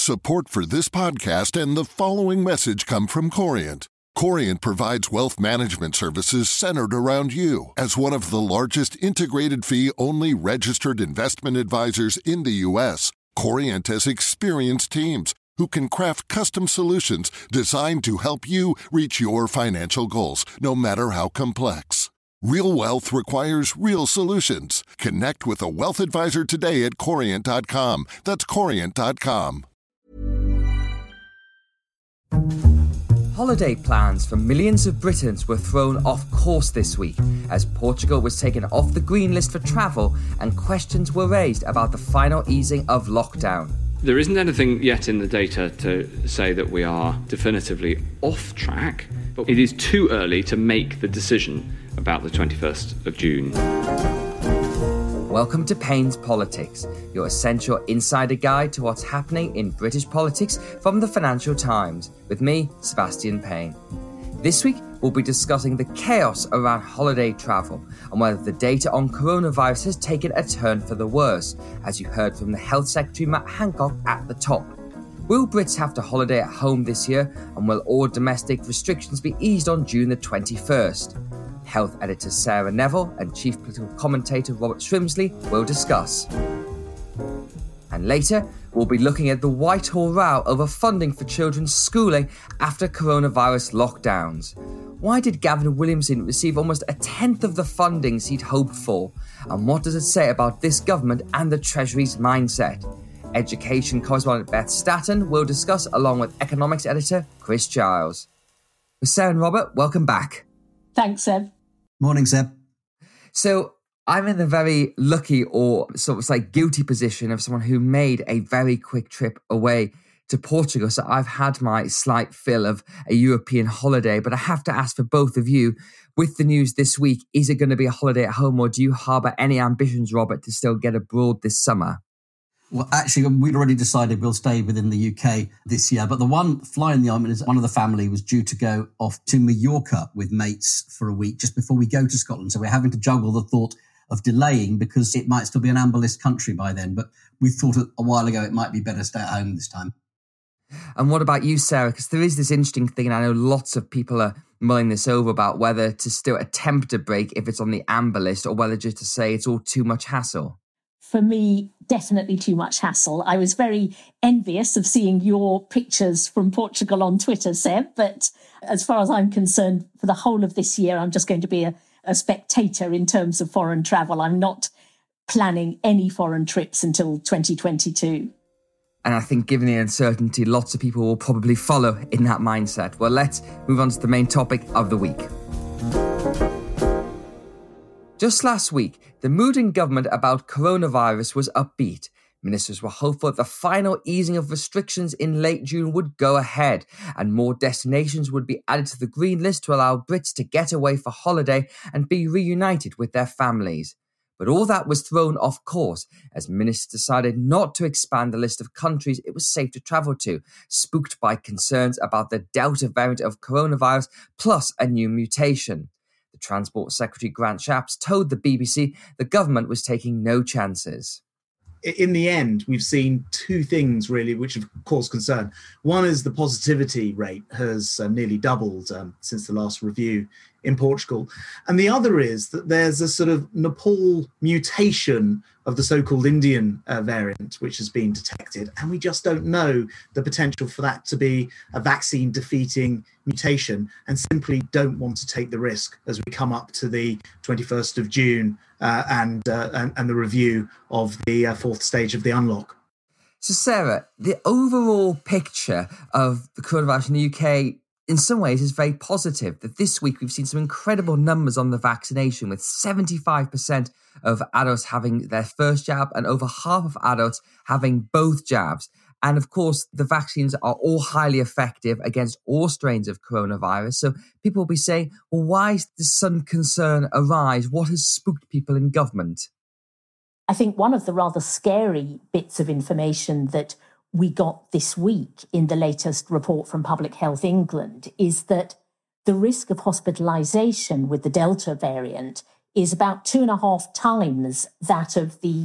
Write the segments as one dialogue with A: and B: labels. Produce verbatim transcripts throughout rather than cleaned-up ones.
A: Support for this podcast and the following message come from Corient. Corient provides wealth management services centered around you. As one of the largest integrated fee-only registered investment advisors in the U S, Corient has experienced teams who can craft custom solutions designed to help you reach your financial goals, no matter how complex. Real wealth requires real solutions. Connect with a wealth advisor today at corient dot com. That's corient dot com.
B: Holiday plans for millions of Britons were thrown off course this week as Portugal was taken off the green list for travel and questions were raised about the final easing of lockdown.
C: There isn't anything yet in the data to say that we are definitively off track, but it is too early to make the decision about the twenty-first of June.
B: Welcome to Payne's Politics, your essential insider guide to what's happening in British politics from the Financial Times, with me, Sebastian Payne. This week, we'll be discussing the chaos around holiday travel and whether the data on coronavirus has taken a turn for the worse, as you heard from the Health Secretary Matt Hancock at the top. Will Brits have to holiday at home this year, and will all domestic restrictions be eased on June the twenty-first? Health editor Sarah Neville and chief political commentator Robert Shrimsley will discuss. And later, we'll be looking at the Whitehall row over funding for children's schooling after coronavirus lockdowns. Why did Gavin Williamson receive almost a tenth of the fundings he'd hoped for? And what does it say about this government and the Treasury's mindset? Education correspondent Beth Staton will discuss along with economics editor Chris Giles. With Sarah and Robert, welcome back.
D: Thanks, Seb.
E: Morning, Seb.
B: So I'm in the very lucky or sort of like guilty position of someone who made a very quick trip away to Portugal. So I've had my slight fill of a European holiday, but I have to ask for both of you, with the news this week, is it going to be a holiday at home, or do you harbour any ambitions, Robert, to still get abroad this summer?
E: Well, actually, we'd already decided we'll stay within the U K this year. But the one fly in the ointment is one of the family was due to go off to Mallorca with mates for a week just before we go to Scotland. So we're having to juggle the thought of delaying because it might still be an amber list country by then. But we thought a while ago it might be better to stay at home this time.
B: And what about you, Sarah? Because there is this interesting thing, and I know lots of people are mulling this over about whether to still attempt a break if it's on the amber list or whether just to say it's all too much hassle.
D: For me, definitely too much hassle. I was very envious of seeing your pictures from Portugal on Twitter, Seb, but as far as I'm concerned, for the whole of this year, I'm just going to be a, a spectator in terms of foreign travel. I'm not planning any foreign trips until twenty twenty-two.
B: And I think given the uncertainty, lots of people will probably follow in that mindset. Well, let's move on to the main topic of the week. Just last week, the mood in government about coronavirus was upbeat. Ministers were hopeful that the final easing of restrictions in late June would go ahead and more destinations would be added to the green list to allow Brits to get away for holiday and be reunited with their families. But all that was thrown off course as ministers decided not to expand the list of countries it was safe to travel to, spooked by concerns about the Delta variant of coronavirus plus a new mutation. The Transport Secretary Grant Shapps told the B B C the government was taking no chances.
F: In the end, we've seen two things really which have caused concern. One is the positivity rate has uh, nearly doubled um, since the last review in Portugal. And the other is that there's a sort of Nepal mutation of the so-called Indian uh, variant, which has been detected. And we just don't know the potential for that to be a vaccine-defeating mutation, and simply don't want to take the risk as we come up to the twenty-first of June uh, and, uh, and and the review of the uh, fourth stage of the unlock.
B: So, Sarah, the overall picture of the coronavirus in the U K in some ways is very positive. That this week we've seen some incredible numbers on the vaccination, with seventy-five percent of adults having their first jab and over half of adults having both jabs. And of course, the vaccines are all highly effective against all strains of coronavirus. So people will be saying, well, why does some concern arise? What has spooked people in government?
D: I think one of the rather scary bits of information that we got this week in the latest report from Public Health England is that the risk of hospitalisation with the Delta variant is about two and a half times that of the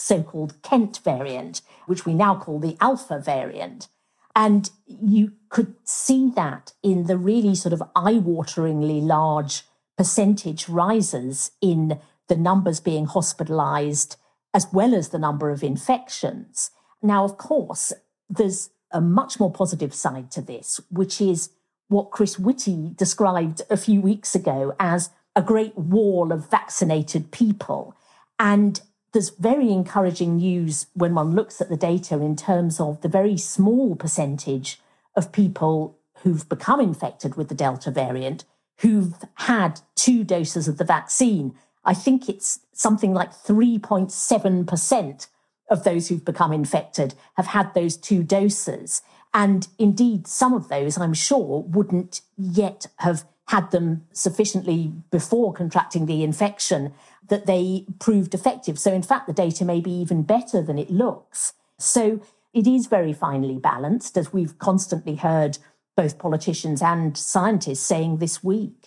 D: so-called Kent variant, which we now call the Alpha variant. And you could see that in the really sort of eye-wateringly large percentage rises in the numbers being hospitalised, as well as the number of infections. Now, of course, there's a much more positive side to this, which is what Chris Whitty described a few weeks ago as a great wall of vaccinated people. And there's very encouraging news when one looks at the data in terms of the very small percentage of people who've become infected with the Delta variant who've had two doses of the vaccine. I think it's something like three point seven percent of those who've become infected have had those two doses. And indeed, some of those, I'm sure, wouldn't yet have had them sufficiently before contracting the infection that they proved effective. So in fact, the data may be even better than it looks. So it is very finely balanced, as we've constantly heard both politicians and scientists saying this week.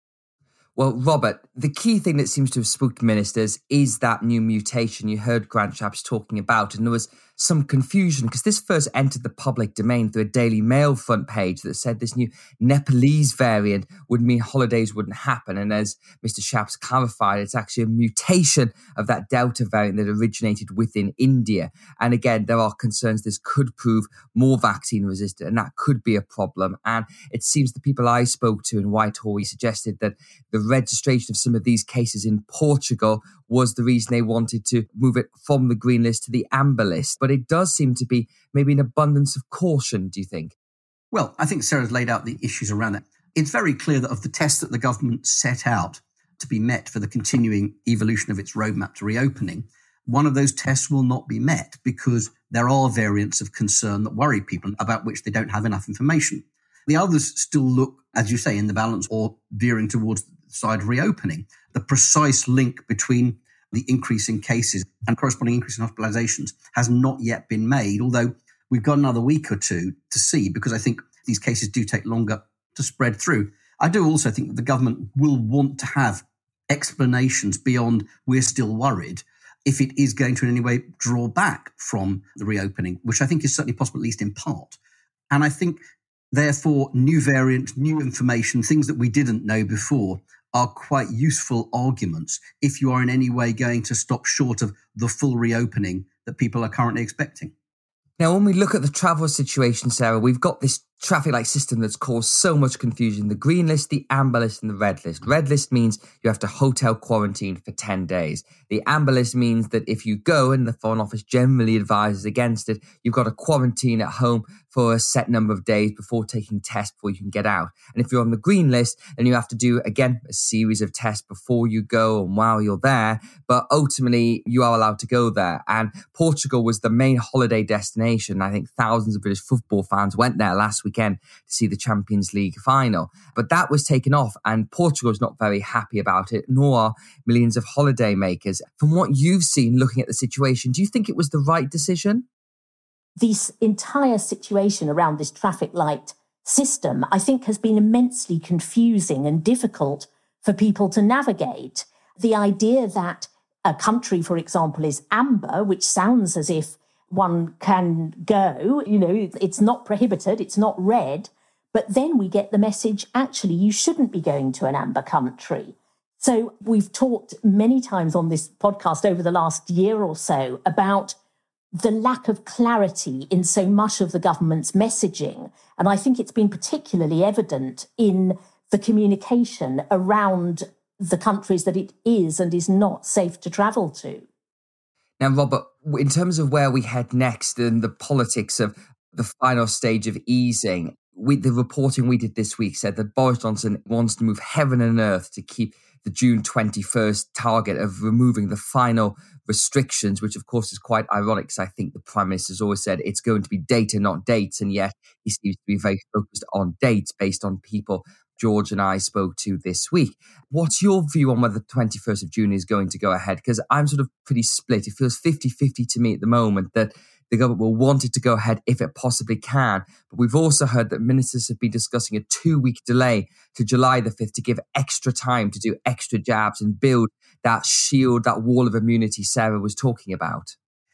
B: Well, Robert, the key thing that seems to have spooked ministers is that new mutation you heard Grant Shapps talking about. And there was some confusion because this first entered the public domain through a Daily Mail front page that said this new Nepalese variant would mean holidays wouldn't happen. And as Mister Shapps clarified, it's actually a mutation of that Delta variant that originated within India. And again, there are concerns this could prove more vaccine resistant, and that could be a problem. And it seems the people I spoke to in Whitehall suggested that the registration of some of these cases in Portugal was the reason they wanted to move it from the green list to the amber list. But it does seem to be maybe an abundance of caution, do you think?
E: Well, I think Sarah's laid out the issues around that. It's very clear that of the tests that the government set out to be met for the continuing evolution of its roadmap to reopening, one of those tests will not be met because there are variants of concern that worry people about which they don't have enough information. The others still look, as you say, in the balance or veering towards the side of reopening. The precise link between the increase in cases and corresponding increase in hospitalizations has not yet been made, although we've got another week or two to see, because I think these cases do take longer to spread through. I do also think that the government will want to have explanations beyond "we're still worried" if it is going to in any way draw back from the reopening, which I think is certainly possible, at least in part. And I think, therefore, new variants, new information, things that we didn't know before are quite useful arguments if you are in any way going to stop short of the full reopening that people are currently expecting.
B: Now, when we look at the travel situation, Sarah, we've got this traffic light system that's caused so much confusion. The green list, the amber list, and the red list. Red list means you have to hotel quarantine for ten days. The amber list means that if you go, and the Foreign Office generally advises against it, you've got to quarantine at home for a set number of days before taking tests before you can get out. And if you're on the green list, then you have to do, again, a series of tests before you go and while you're there. But ultimately, you are allowed to go there. And Portugal was the main holiday destination. I think thousands of British football fans went there last weekend to see the Champions League final. But that was taken off, and Portugal's not very happy about it, nor are millions of holiday makers. From what you've seen looking at the situation, do you think it was the right decision?
D: This entire situation around this traffic light system, I think, has been immensely confusing and difficult for people to navigate. The idea that a country, for example, is amber, which sounds as if one can go, you know, it's not prohibited, it's not red, but then we get the message, actually, you shouldn't be going to an amber country. So we've talked many times on this podcast over the last year or so about the lack of clarity in so much of the government's messaging. And I think it's been particularly evident in the communication around the countries that it is and is not safe to travel to.
B: Now, Robert, in terms of where we head next and the politics of the final stage of easing, we, the reporting we did this week said that Boris Johnson wants to move heaven and earth to keep the June twenty-first target of removing the final restrictions, which of course is quite ironic because I think the Prime Minister's always said it's going to be data, not dates. And yet he seems to be very focused on dates based on people George and I spoke to this week. What's your view on whether the twenty-first of June is going to go ahead? Because I'm sort of pretty split. It feels fifty-fifty to me at the moment that the government will want it to go ahead if it possibly can. But we've also heard that ministers have been discussing a two-week delay to July the fifth to give extra time to do extra jabs and build that shield, that wall of immunity Sarah was talking about.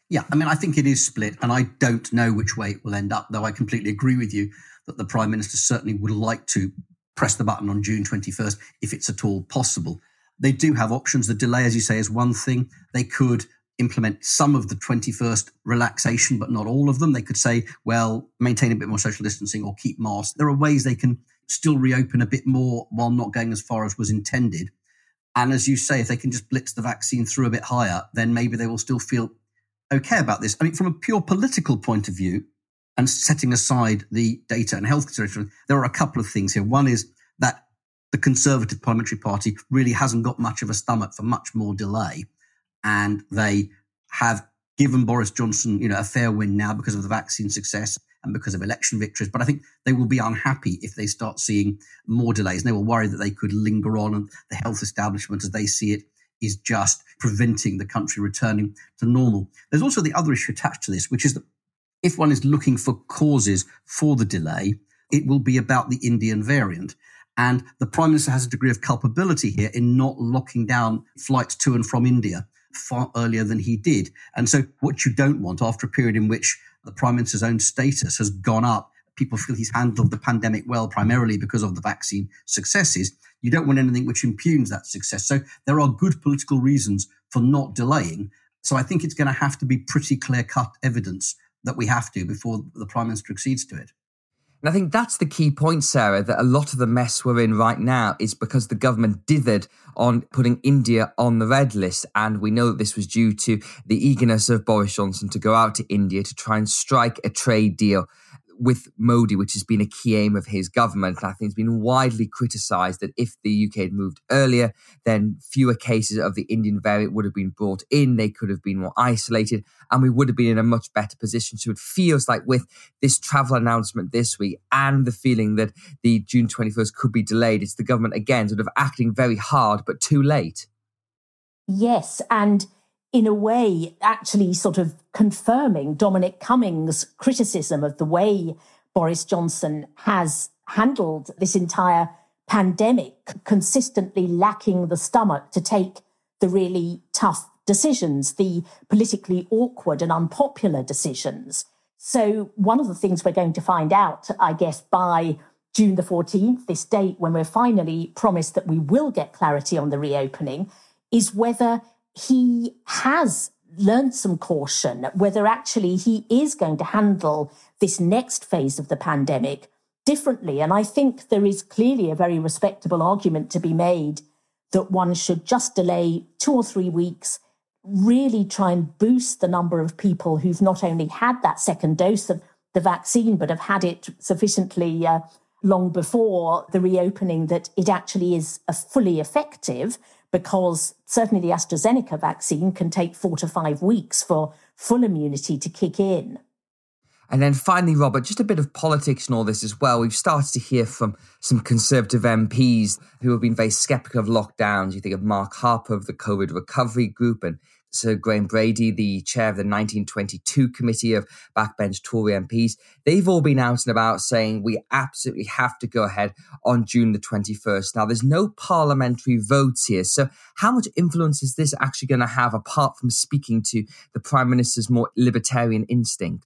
E: Yeah, I mean, I think it is split, and I don't know which way it will end up, though I completely agree with you that the Prime Minister certainly would like to press the button on June twenty-first if it's at all possible. They do have options. The delay, as you say, is one thing. They could implement some of the twenty-first relaxation, but not all of them. They could say, well, maintain a bit more social distancing or keep masks. There are ways they can still reopen a bit more while not going as far as was intended. And as you say, if they can just blitz the vaccine through a bit higher, then maybe they will still feel okay about this. I mean, from a pure political point of view, and setting aside the data and health considerations, there are a couple of things here. One is that the Conservative Parliamentary Party really hasn't got much of a stomach for much more delay. And they have given Boris Johnson, you know, a fair win now because of the vaccine success and because of election victories. But I think they will be unhappy if they start seeing more delays. And they will worry that they could linger on, and the health establishment, as they see it, is just preventing the country returning to normal. There's also the other issue attached to this, which is that if one is looking for causes for the delay, it will be about the Indian variant. And the Prime Minister has a degree of culpability here in not locking down flights to and from India far earlier than he did. And so what you don't want after a period in which the Prime Minister's own status has gone up, people feel he's handled the pandemic well, primarily because of the vaccine successes, you don't want anything which impugns that success. So there are good political reasons for not delaying. So I think it's going to have to be pretty clear-cut evidence that we have to before the Prime Minister accedes to it.
B: And I think that's the key point, Sarah, that a lot of the mess we're in right now is because the government dithered on putting India on the red list. And we know that this was due to the eagerness of Boris Johnson to go out to India to try and strike a trade deal with Modi, which has been a key aim of his government. And I think it's been widely criticised that if the U K had moved earlier, then fewer cases of the Indian variant would have been brought in. They could have been more isolated, and we would have been in a much better position. So it feels like with this travel announcement this week and the feeling that the June twenty-first could be delayed, it's the government again sort of acting very hard, but too late.
D: Yes, and in a way, actually sort of confirming Dominic Cummings' criticism of the way Boris Johnson has handled this entire pandemic, consistently lacking the stomach to take the really tough decisions, the politically awkward and unpopular decisions. So one of the things we're going to find out, I guess, by June the fourteenth, this date when we're finally promised that we will get clarity on the reopening, is whether he has learned some caution, whether actually he is going to handle this next phase of the pandemic differently. And I think there is clearly a very respectable argument to be made that one should just delay two or three weeks, really try and boost the number of people who've not only had that second dose of the vaccine, but have had it sufficiently uh, long before the reopening that it actually is a fully effective, because certainly the AstraZeneca vaccine can take four to five weeks for full immunity to kick in.
B: And then finally, Robert, just a bit of politics in all this as well. We've started to hear from some Conservative M Ps who have been very sceptical of lockdowns. You think of Mark Harper of the COVID Recovery Group and Sir Graham Brady, the chair of the nineteen twenty-two committee of backbench Tory M Ps. They've all been out and about saying we absolutely have to go ahead on June the twenty-first. Now, there's no parliamentary votes here. So how much influence is this actually going to have apart from speaking to the Prime Minister's more libertarian instinct?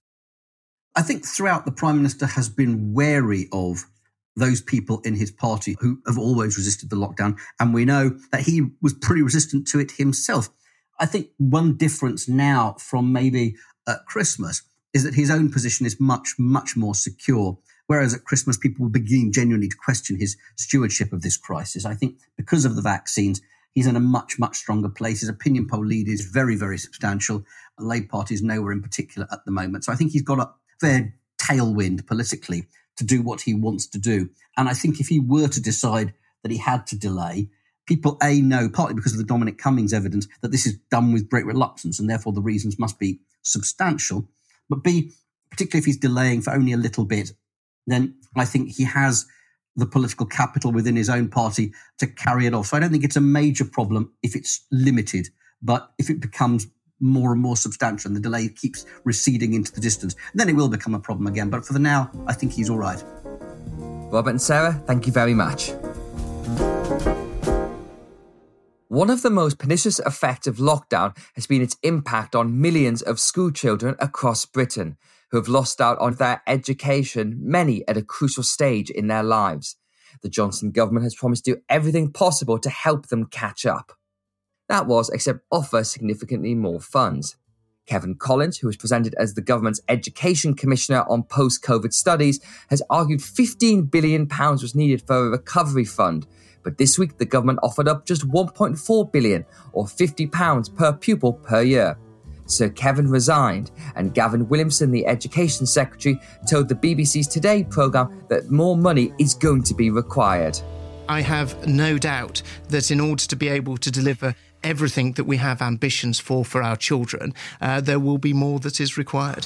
E: I think throughout the Prime Minister has been wary of those people in his party who have always resisted the lockdown. And we know that he was pretty resistant to it himself. I think one difference now from maybe at Christmas is that his own position is much, much more secure. Whereas at Christmas, people were beginning genuinely to question his stewardship of this crisis. I think because of the vaccines, he's in a much, much stronger place. His opinion poll lead is very, very substantial. The Labour Party is nowhere in particular at the moment. So I think he's got a fair tailwind politically to do what he wants to do. And I think if he were to decide that he had to delay, people, A, know, partly because of the Dominic Cummings evidence, that this is done with great reluctance and therefore the reasons must be substantial. But B, particularly if he's delaying for only a little bit, then I think he has the political capital within his own party to carry it off. So I don't think it's a major problem if it's limited, but if it becomes more and more substantial and the delay keeps receding into the distance, then it will become a problem again. But for the now, I think he's all right.
B: Robert and Sarah, thank you very much. One of the most pernicious effects of lockdown has been its impact on millions of school children across Britain who have lost out on their education, many at a crucial stage in their lives. The Johnson government has promised to do everything possible to help them catch up. That was, except offer significantly more funds. Kevin Collins, who was presented as the government's Education Commissioner on post-COVID studies, has argued fifteen billion pounds was needed for a recovery fund. But this week, the government offered up just one point four billion pounds or fifty pounds per pupil per year. Sir Kevin resigned, and Gavin Williamson, the Education Secretary, told the B B C's Today programme that more money is going to be required.
G: I have no doubt that in order to be able to deliver everything that we have ambitions for for our children, uh, there will be more that is required.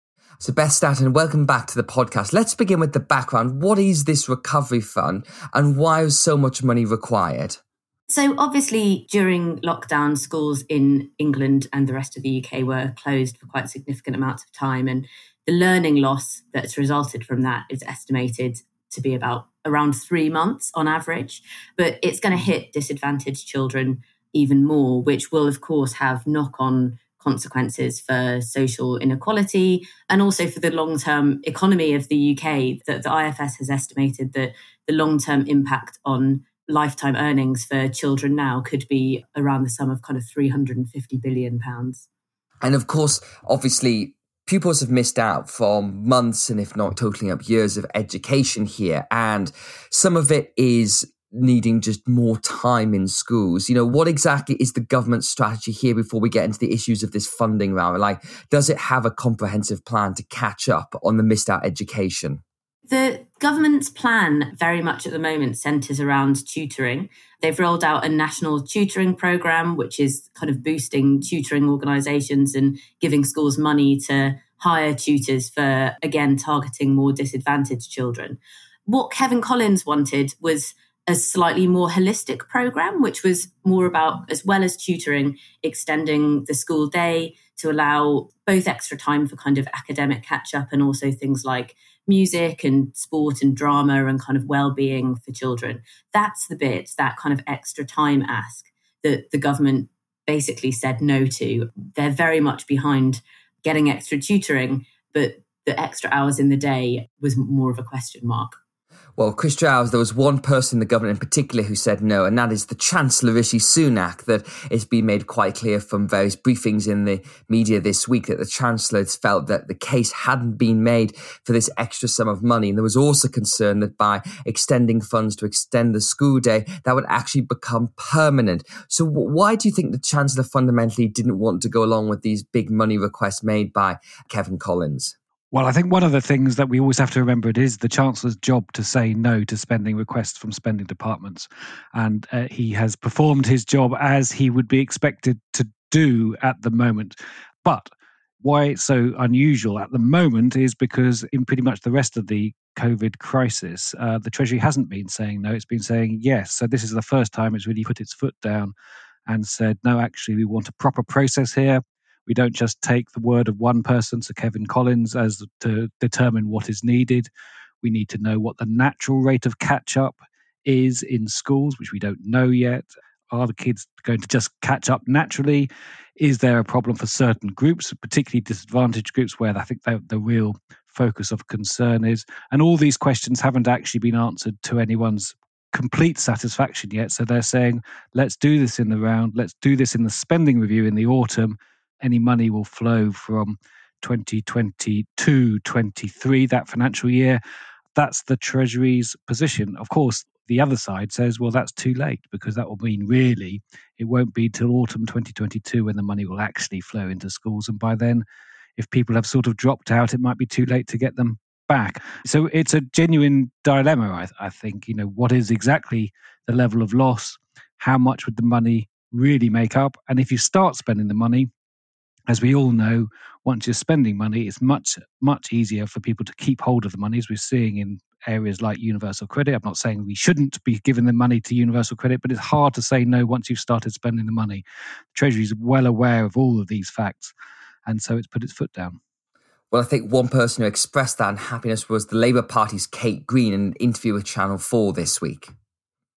B: So Beth Staton, welcome back to the podcast. Let's begin with the background. What is this recovery fund and why is so much money required?
H: So obviously during lockdown, schools in England and the rest of the U K were closed for quite significant amounts of time, and the learning loss that's resulted from that is estimated to be about around three months on average. But it's going to hit disadvantaged children even more, which will of course have knock-on consequences for social inequality and also for the long-term economy of the U K. That the I F S has estimated that the long-term impact on lifetime earnings for children now could be around the sum of kind of three hundred fifty billion pounds.
B: And of course, obviously, pupils have missed out from months and if not totaling up years of education here. And some of it is needing just more time in schools. You know, what exactly is the government's strategy here before we get into the issues of this funding round? Like, does it have a comprehensive plan to catch up on the missed out education?
H: The government's plan very much at the moment centres around tutoring. They've rolled out a national tutoring programme, which is kind of boosting tutoring organisations and giving schools money to hire tutors for, again, targeting more disadvantaged children. What Kevin Collins wanted was a slightly more holistic programme, which was more about, as well as tutoring, extending the school day to allow both extra time for kind of academic catch-up and also things like music and sport and drama and kind of well-being for children. That's the bit, that kind of extra time ask that the government basically said no to. They're very much behind getting extra tutoring, but the extra hours in the day was more of a question mark.
B: Well, Chris Giles, there was one person in the government in particular who said no, and that is the Chancellor, Rishi Sunak. That it's been made quite clear from various briefings in the media this week that the Chancellor has felt that the case hadn't been made for this extra sum of money. And there was also concern that by extending funds to extend the school day, that would actually become permanent. So why do you think the Chancellor fundamentally didn't want to go along with these big money requests made by Kevin Collins?
I: Well, I think one of the things that we always have to remember, it is the Chancellor's job to say no to spending requests from spending departments. And uh, he has performed his job as he would be expected to do at the moment. But why it's so unusual at the moment is because in pretty much the rest of the COVID crisis, uh, the Treasury hasn't been saying no, it's been saying yes. So this is the first time it's really put its foot down and said, no, actually, we want a proper process here. We don't just take the word of one person, Sir Kevin Collins, as to determine what is needed. We need to know what the natural rate of catch-up is in schools, which we don't know yet. Are the kids going to just catch up naturally? Is there a problem for certain groups, particularly disadvantaged groups, where I think the, the real focus of concern is? And all these questions haven't actually been answered to anyone's complete satisfaction yet. So they're saying, let's do this in the round. Let's do this in the spending review in the autumn. Any money will flow from twenty twenty-two twenty-three, that financial year. That's the Treasury's position. Of course, the other side says, well, that's too late, because that will mean really it won't be till autumn twenty twenty-two when the money will actually flow into schools. And by then, if people have sort of dropped out, it might be too late to get them back. So it's a genuine dilemma, I, I think. You know, what is exactly the level of loss? How much would the money really make up? And if you start spending the money, as we all know, once you're spending money, it's much, much easier for people to keep hold of the money, as we're seeing in areas like universal credit. I'm not saying we shouldn't be giving the money to universal credit, but it's hard to say no once you've started spending the money. The Treasury is well aware of all of these facts, and so it's put its foot down.
B: Well, I think one person who expressed that unhappiness was the Labour Party's Kate Green in an interview with Channel four this week.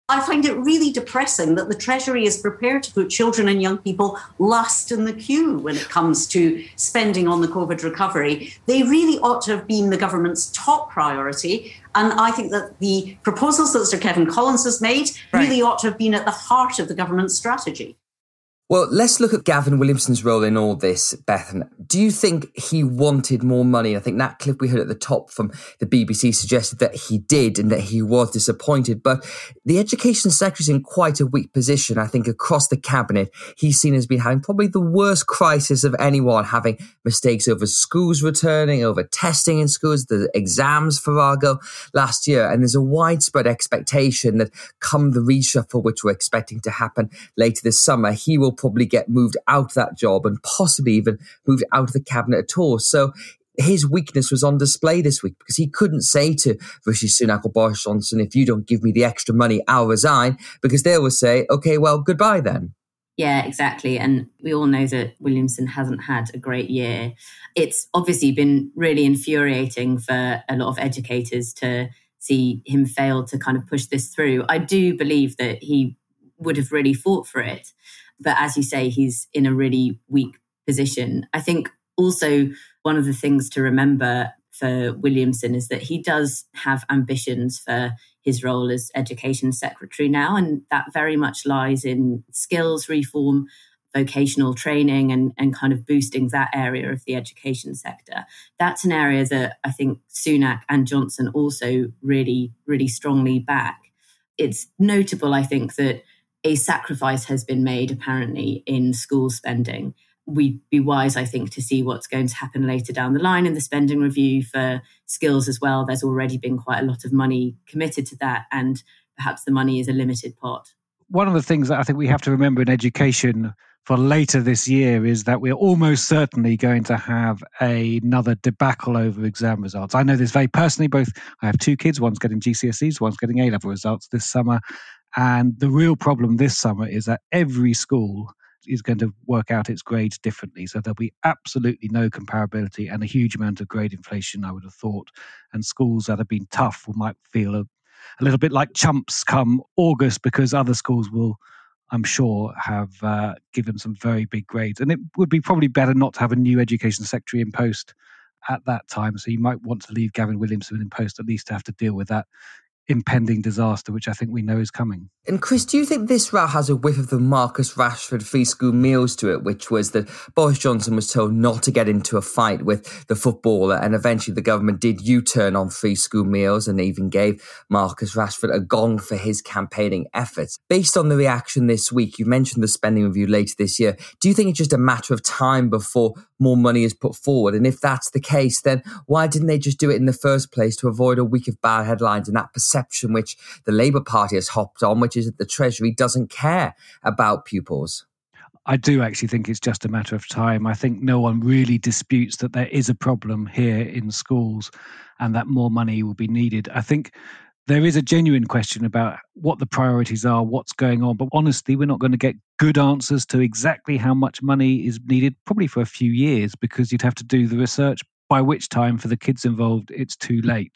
J: I find it really depressing that the Treasury is prepared to put children and young people last in the queue when it comes to spending on the COVID recovery. They really ought to have been the government's top priority. And I think that the proposals that Sir Kevin Collins has made really ought to have been at the heart of the government's strategy.
B: Well, let's look at Gavin Williamson's role in all this, Bethan. Do you think he wanted more money? I think that clip we heard at the top from the B B C suggested that he did and that he was disappointed. But the Education Secretary is in quite a weak position, I think, across the cabinet. He's seen as being having probably the worst crisis of anyone, having mistakes over schools returning, over testing in schools, the exams for Argo last year. And there's a widespread expectation that come the reshuffle, which we're expecting to happen later this summer, he will probably get moved out of that job and possibly even moved out of the cabinet at all. So his weakness was on display this week because he couldn't say to Rishi Sunak or Boris Johnson, if you don't give me the extra money, I'll resign, because they will say, okay, well, goodbye then.
H: Yeah, exactly. And we all know that Williamson hasn't had a great year. It's obviously been really infuriating for a lot of educators to see him fail to kind of push this through. I do believe that he would have really fought for it. But as you say, he's in a really weak position. I think also one of the things to remember for Williamson is that he does have ambitions for his role as Education Secretary now, and that very much lies in skills reform, vocational training, and, and kind of boosting that area of the education sector. That's an area that I think Sunak and Johnson also really, really strongly back. It's notable, I think, that a sacrifice has been made, apparently, in school spending. We'd be wise, I think, to see what's going to happen later down the line in the spending review for skills as well. There's already been quite a lot of money committed to that, and perhaps the money is a limited pot.
I: One of the things that I think we have to remember in education for later this year is that we're almost certainly going to have a, another debacle over exam results. I know this very personally. Both I have two kids, one's getting G C S Es, one's getting A-level results this summer. And the real problem this summer is that every school is going to work out its grades differently. So there'll be absolutely no comparability and a huge amount of grade inflation, I would have thought. And schools that have been tough will might feel a, a little bit like chumps come August, because other schools will, I'm sure, have uh, given some very big grades. And it would be probably better not to have a new education secretary in post at that time. So you might want to leave Gavin Williamson in post at least to have to deal with that impending disaster, which I think we know is coming.
B: And Chris, do you think this row has a whiff of the Marcus Rashford free school meals to it, which was that Boris Johnson was told not to get into a fight with the footballer, and eventually the government did U-turn on free school meals and even gave Marcus Rashford a gong for his campaigning efforts. Based on the reaction this week, you mentioned the spending review later this year. Do you think it's just a matter of time before more money is put forward? And if that's the case, then why didn't they just do it in the first place to avoid a week of bad headlines and that perception which the Labour Party has hopped on, which is that the Treasury doesn't care about pupils?
I: I do actually think it's just a matter of time. I think no one really disputes that there is a problem here in schools and that more money will be needed. I think there is a genuine question about what the priorities are, what's going on. But honestly, we're not going to get good answers to exactly how much money is needed, probably for a few years, because you'd have to do the research, by which time for the kids involved, it's too late.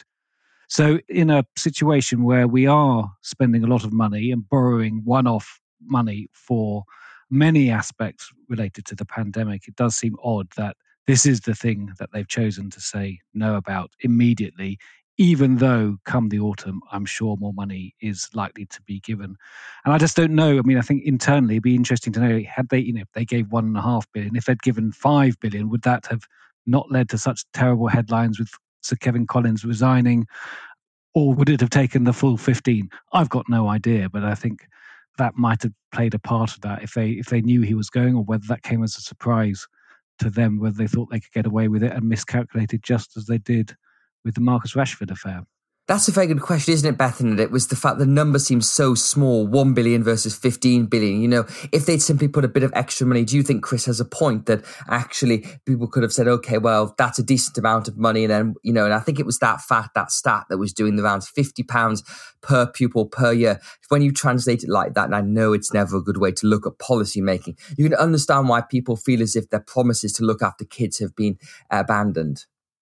I: So in a situation where we are spending a lot of money and borrowing one-off money for many aspects related to the pandemic, it does seem odd that this is the thing that they've chosen to say no about immediately, even though come the autumn, I'm sure more money is likely to be given. And I just don't know. I mean, I think internally it'd be interesting to know, had they, you know, if they gave one and a half billion, if they'd given five billion, would that have not led to such terrible headlines with Sir Kevin Collins resigning, or would it have taken the full fifteen? I've got no idea, but I think that might have played a part of that if they if they knew he was going, or whether that came as a surprise to them, whether they thought they could get away with it and miscalculated just as they did with the Marcus Rashford affair.
B: That's a very good question, isn't it, Bethan? It was the fact the number seems so small, one billion versus fifteen billion. You know, if they'd simply put a bit of extra money, do you think Chris has a point that actually people could have said, okay, well, that's a decent amount of money. And then, you know, and I think it was that fact, that stat that was doing the rounds, fifty pounds per pupil per year. When you translate it like that, and I know it's never a good way to look at policy making, you can understand why people feel as if their promises to look after kids have been abandoned.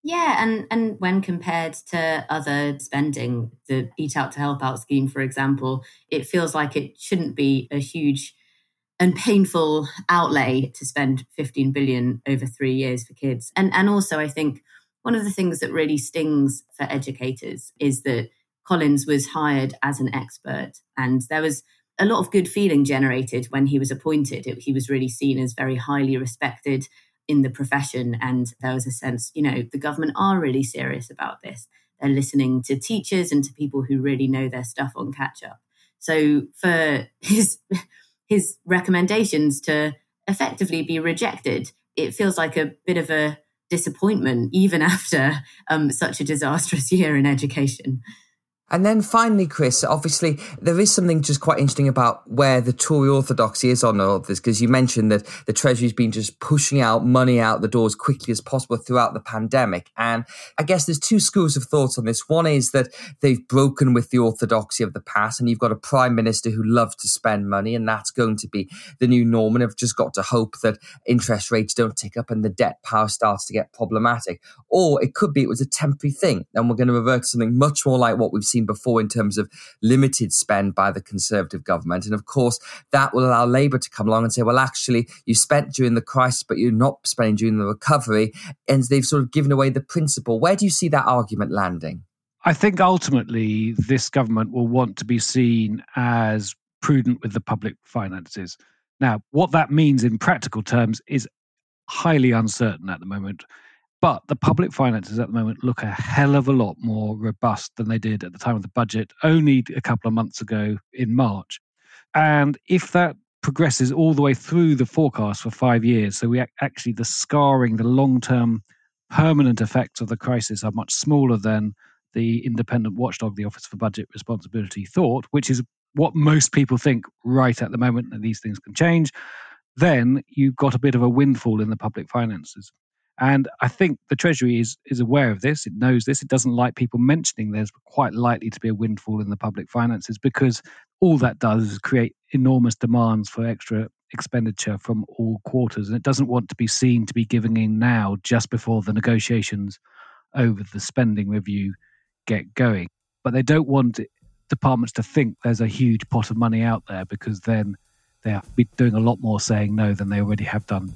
H: Yeah, and, and when compared to other spending, the Eat Out to Help Out scheme, for example, it feels like it shouldn't be a huge and painful outlay to spend fifteen billion over three years for kids. And, and also, I think one of the things that really stings for educators is that Collins was hired as an expert, and there was a lot of good feeling generated when he was appointed. It, he was really seen as very highly respected in the profession. And there was a sense, you know, the government are really serious about this. They're listening to teachers and to people who really know their stuff on catch up. So for his his recommendations to effectively be rejected, it feels like a bit of a disappointment, even after um, such a disastrous year in education.
B: And then finally, Chris, obviously there is something just quite interesting about where the Tory orthodoxy is on all of this, because you mentioned that the Treasury's been just pushing out money out the door as quickly as possible throughout the pandemic. And I guess there's two schools of thoughts on this. One is that they've broken with the orthodoxy of the past, and you've got a prime minister who loves to spend money, and that's going to be the new norm. And I've just got to hope that interest rates don't tick up and the debt power starts to get problematic. Or it could be it was a temporary thing, and we're going to revert to something much more like what we've seen before in terms of limited spend by the Conservative government. And of course, that will allow Labour to come along and say, well, actually, you spent during the crisis, but you're not spending during the recovery. And they've sort of given away the principle. Where do you see that argument landing?
I: I think ultimately this government will want to be seen as prudent with the public finances. Now, what that means in practical terms is highly uncertain at the moment. But the public finances at the moment look a hell of a lot more robust than they did at the time of the budget only a couple of months ago in March. And if that progresses all the way through the forecast for five years, so we actually, the scarring, the long-term permanent effects of the crisis are much smaller than the independent watchdog, the Office for Budget Responsibility, thought, which is what most people think right at the moment, that these things can change, then you've got a bit of a windfall in the public finances. And I think the Treasury is is aware of this. It knows this. It doesn't like people mentioning there's quite likely to be a windfall in the public finances, because all that does is create enormous demands for extra expenditure from all quarters. And it doesn't want to be seen to be giving in now just before the negotiations over the spending review get going. But they don't want departments to think there's a huge pot of money out there, because then they'll be doing a lot more saying no than they already have done.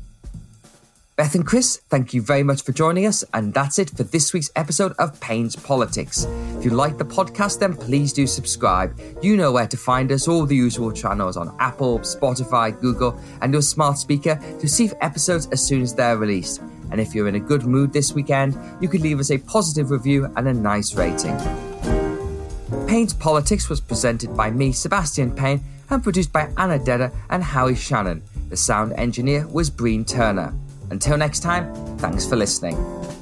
B: Beth and Chris, thank you very much for joining us. And that's it for this week's episode of Payne's Politics. If you like the podcast, then please do subscribe. You know where to find us, all the usual channels on Apple, Spotify, Google, and your smart speaker to receive episodes as soon as they're released. And if you're in a good mood this weekend, you could leave us a positive review and a nice rating. Payne's Politics was presented by me, Sebastian Payne, and produced by Anna Dedder and Howie Shannon. The sound engineer was Breen Turner. Until next time, thanks for listening.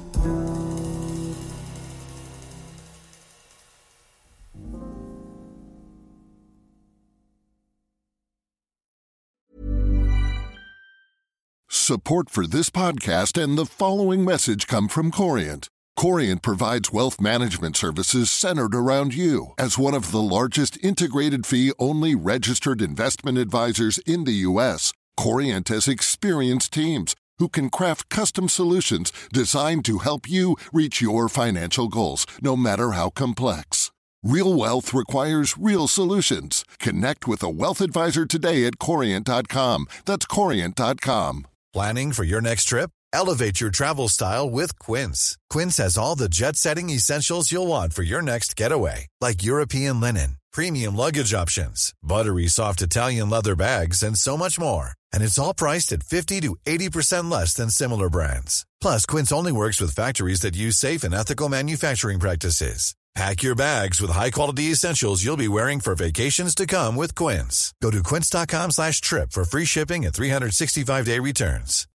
A: Support for this podcast and the following message come from Corient. Corient provides wealth management services centered around you. As one of the largest integrated fee-only registered investment advisors in the U S, Corient has experienced teams who can craft custom solutions designed to help you reach your financial goals, no matter how complex. Real wealth requires real solutions. Connect with a wealth advisor today at corient dot com. That's corient dot com.
K: Planning for your next trip? Elevate your travel style with Quince. Quince has all the jet-setting essentials you'll want for your next getaway, like European linen, premium luggage options, buttery soft Italian leather bags, and so much more. And it's all priced at fifty to eighty percent less than similar brands. Plus, Quince only works with factories that use safe and ethical manufacturing practices. Pack your bags with high-quality essentials you'll be wearing for vacations to come with Quince. Go to quince dot com slash trip for free shipping and three sixty-five day returns.